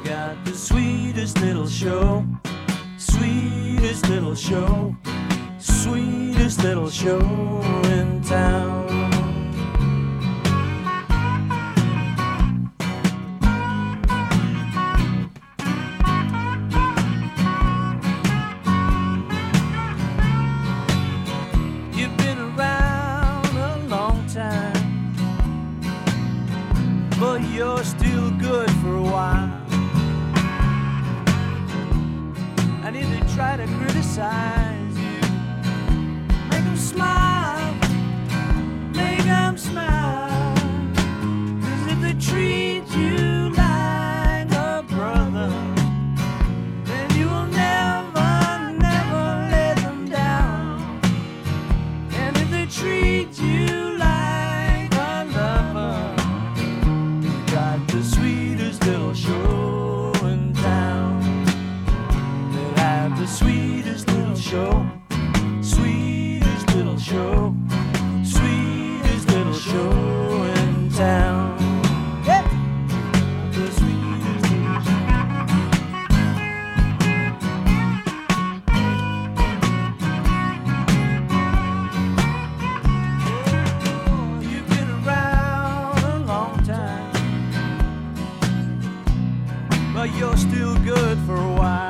got the sweetest little show, sweetest little show, sweetest little show in town. You've been around a long time, but you're still good for a while. And if they try to criticize you, make them smile, make them smile. 'Cause if they treat you like a brother, then you will never, never let them down. And if they treat you like a lover, you got the sweetest little show in town. The sweetest little show, sweetest little show, sweetest little show in town. Yeah. The sweetest little show. Oh, you've been around a long time, but you're still good for a while.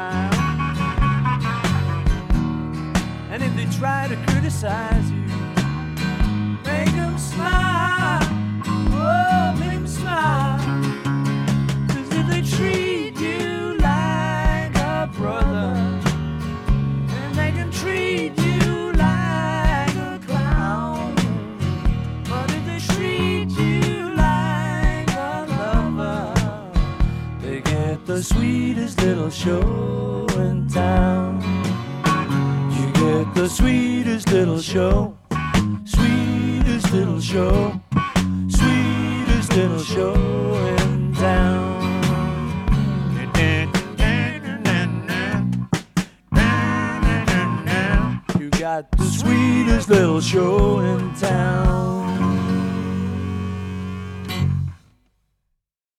And if they try to criticize you, make them smile, oh, make them smile. 'Cause if they treat you like a brother, then they can treat you like a clown. But if they treat you like a lover, they get the sweetest little show in town. Get the sweetest little show, sweetest little show, sweetest little show in town. You got the sweetest little show in town.